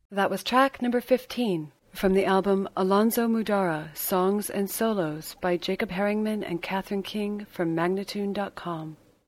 That was track number 15 from the album Alonzo Mudara, Songs and Solos by Jacob Herringman and Catherine King from Magnatune.com.